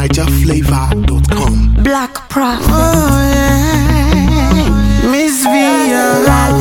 NigerFlavor.com. Black Prophet. Oh yeah, Miss Via.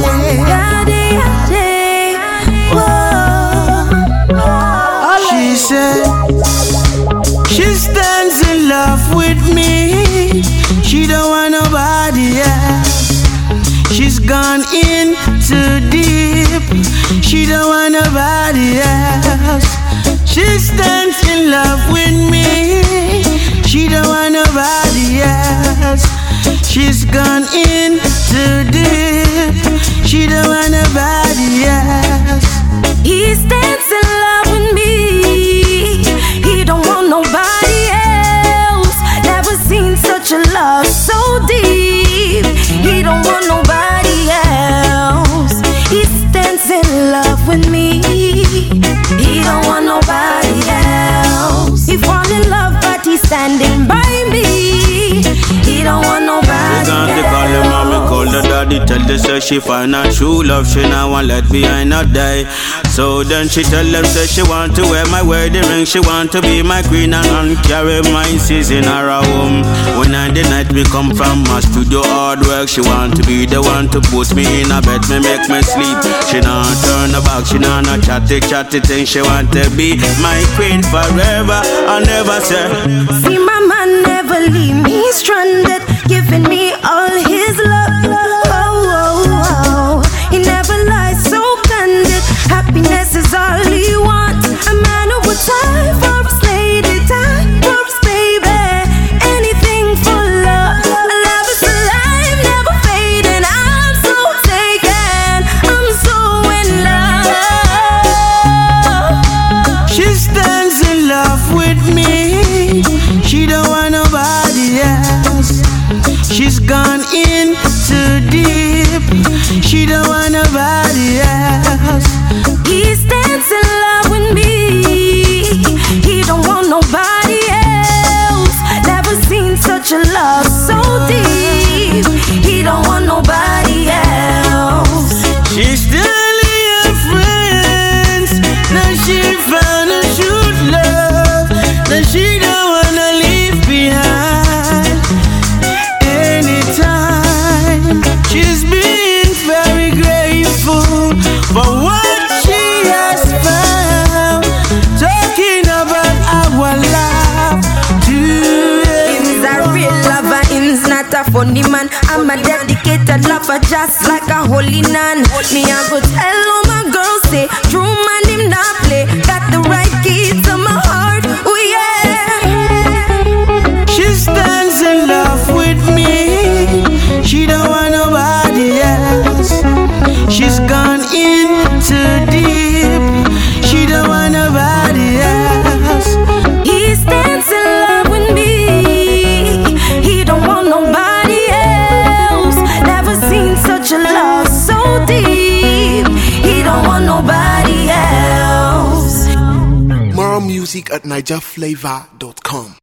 She said she stands in love with me. She don't want nobody else. She's gone in too deep. She don't want nobody else. She stands in love with me. She don't want nobody else. She's gone in too deep. She don't want nobody else. He stands in love with me. He don't want nobody else. Never seen such a love so deep. He don't want nobody else. He stands in love with me. He don't want nobody else. He fall in love but he's standing by me. He don't want nobody else. They call her mommy, call her daddy. Tell her say she find her true love. She not want let behind her die. So then she tell them say she want to wear my wedding ring. She want to be my queen and carry my sis in her home. When I the night we come from my studio hard work, she want to be the one to put me in a bed, me make me sleep. She not turn her back, she not chatty thing. She want to be my queen forever. I never say. See my man never leave me stranded, giving me all his love. Oh. He never lies, so candid. Happiness is all he wants. A man who would die for his lady, die for his baby. Anything for love. Love is alive, never fading. I'm so taken, I'm so in love. She stands in love with me. She don't want nobody else. She's gone in too deep. She don't want nobody else. He stands in love with me. He don't want nobody else. Never seen such a love so deep. He don't want nobody else. She's still your friends. Now she found a true love that she don't wanna leave behind. Anytime she's being very grateful for what she has found. Talking about our love today. Him's a real lover, him's not a funny man. I'm a dedicated lover, just like a holy nun. Me I go tell all my girls say, true man him not play. Got the right key to my heart, oh yeah. She stands in love with me. She don't want nobody else. She's gone in too deep. She don't want nobody else. He stands in love with me. He don't want nobody else. Never seen such a love so deep. He don't want nobody else. More music at NigerFlavor.com.